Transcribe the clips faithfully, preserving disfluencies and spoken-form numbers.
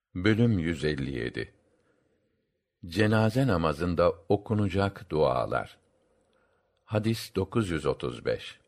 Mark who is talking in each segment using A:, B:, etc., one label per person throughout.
A: Bölüm yüz elli yedi. Cenaze namazında okunacak dualar. Hadis dokuz yüz otuz beş.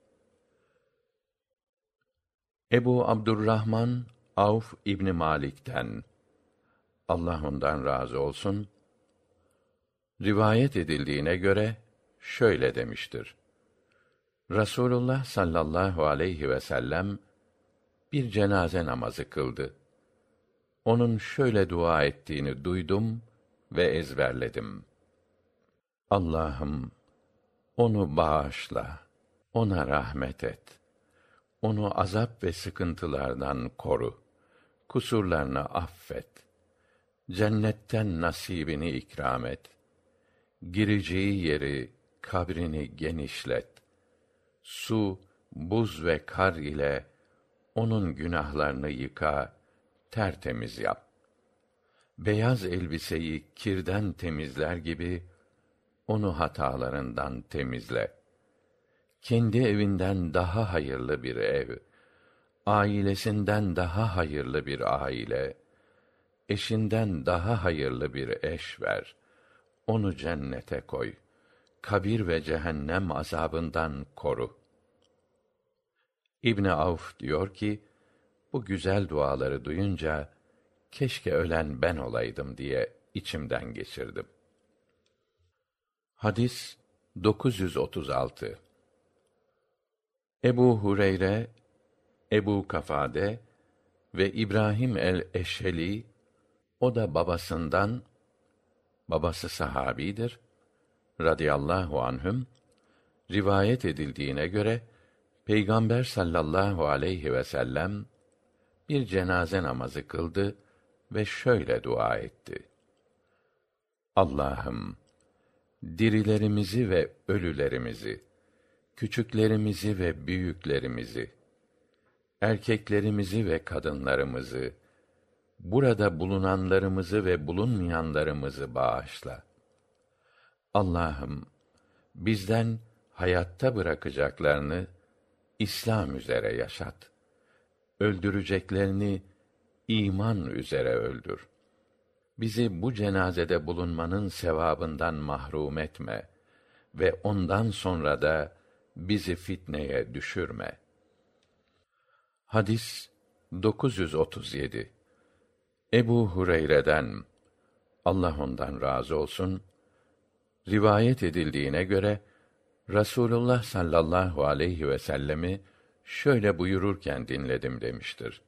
A: Ebu Abdurrahman Avf İbni Malik'ten, Allah ondan razı olsun, rivayet edildiğine göre şöyle demiştir: Rasulullah sallallahu aleyhi ve sellem bir cenaze namazı kıldı. Onun şöyle dua ettiğini duydum ve ezberledim. Allah'ım, onu bağışla, ona rahmet et. Onu azap ve sıkıntılardan koru. Kusurlarını affet. Cennetten nasibini ikram et. Gireceği yeri, kabrini genişlet. Su, buz ve kar ile onun günahlarını yıka, tertemiz yap. Beyaz elbiseyi kirden temizler gibi onu hatalarından temizle. Kendi evinden daha hayırlı bir ev, ailesinden daha hayırlı bir aile, eşinden daha hayırlı bir eş ver. Onu cennete koy. Kabir ve cehennem azabından koru. İbn Avf diyor ki, bu güzel duaları duyunca keşke ölen ben olaydım diye içimden geçirdim. Hadis dokuz yüz otuz altı. Ebu Hureyre, Ebu Kafade ve İbrahim el-Eşheli, o da babasından, babası sahabidir, radıyallahu anhüm, rivayet edildiğine göre, Peygamber sallallahu aleyhi ve sellem bir cenaze namazı kıldı ve şöyle dua etti: Allah'ım, dirilerimizi ve ölülerimizi, küçüklerimizi ve büyüklerimizi, erkeklerimizi ve kadınlarımızı, burada bulunanlarımızı ve bulunmayanlarımızı bağışla. Allah'ım, bizden hayatta bırakacaklarını İslam üzere yaşat. Öldüreceklerini iman üzere öldür. Bizi bu cenazede bulunmanın sevabından mahrum etme ve ondan sonra da bizi fitneye düşürme. Hadis dokuz yüz otuz yedi. Ebu Hureyre'den, Allah ondan razı olsun, rivayet edildiğine göre Rasulullah sallallahu aleyhi ve sellemi şöyle buyururken dinledim demiştir: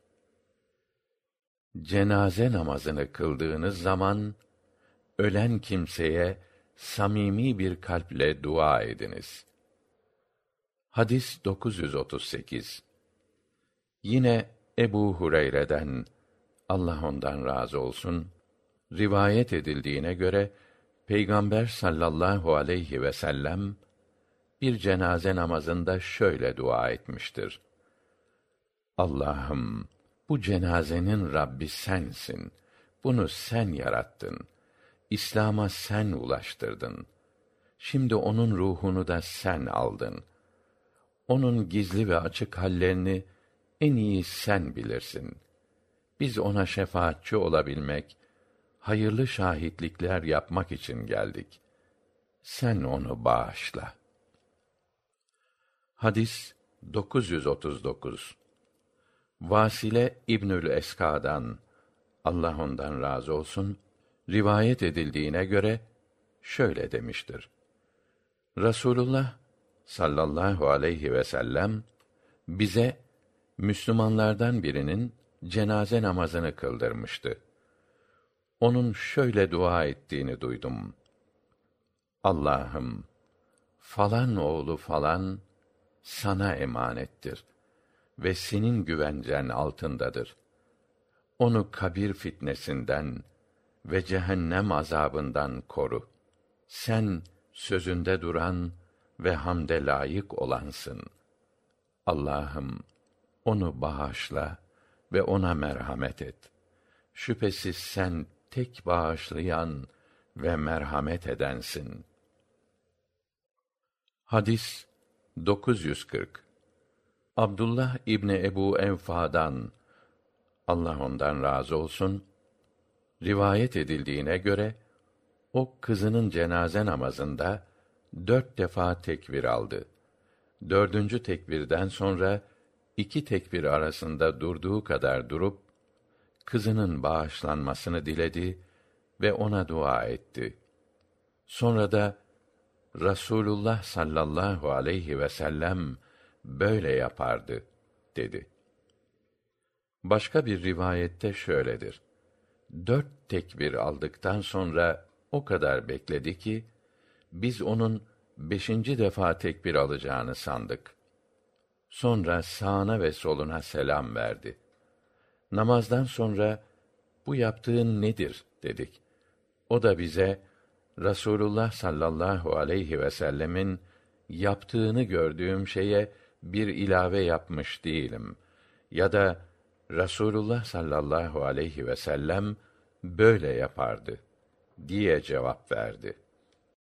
A: Cenaze namazını kıldığınız zaman ölen kimseye samimi bir kalple dua ediniz. Hadis dokuz yüz otuz sekiz. Yine Ebu Hureyre'den, Allah ondan razı olsun, rivayet edildiğine göre Peygamber sallallahu aleyhi ve sellem bir cenaze namazında şöyle dua etmiştir: Allah'ım, bu cenazenin Rabbi sensin. Bunu sen yarattın. İslam'a sen ulaştırdın. Şimdi onun ruhunu da sen aldın. Onun gizli ve açık hallerini en iyi sen bilirsin. Biz ona şefaatçi olabilmek, hayırlı şahitlikler yapmak için geldik. Sen onu bağışla. Hadis dokuz yüz otuz dokuz. Vasile İbnül Eska'dan, Allah ondan razı olsun, rivayet edildiğine göre şöyle demiştir: Rasulullah sallallahu aleyhi ve sellem bize Müslümanlardan birinin cenaze namazını kıldırmıştı. Onun şöyle dua ettiğini duydum: Allah'ım, falan oğlu falan sana emanettir ve senin güvencen altındadır. Onu kabir fitnesinden ve cehennem azabından koru. Sen sözünde duran ve hamde layık olansın. Allah'ım, onu bağışla ve ona merhamet et. Şüphesiz sen tek bağışlayan ve merhamet edensin. Hadis dokuz yüz kırk. Abdullah İbni Ebu Enfa'dan, Allah ondan razı olsun, Rivayet edildiğine göre o kızının cenaze namazında dört defa tekbir aldı. Dördüncü tekbirden sonra iki tekbir arasında durduğu kadar durup kızının bağışlanmasını diledi ve ona dua etti. Sonra da Rasulullah sallallahu aleyhi ve sellem böyle yapardı dedi. Başka bir rivayette şöyledir: Dört tekbir aldıktan sonra o kadar bekledi ki biz onun beşinci defa tekbir alacağını sandık. Sonra sağına ve soluna selam verdi. Namazdan sonra bu yaptığın nedir dedik. O da bize Rasulullah sallallahu aleyhi ve sellemin yaptığını gördüğüm şeye bir ilave yapmış değilim ya da Rasulullah sallallahu aleyhi ve sellem böyle yapardı diye cevap verdi.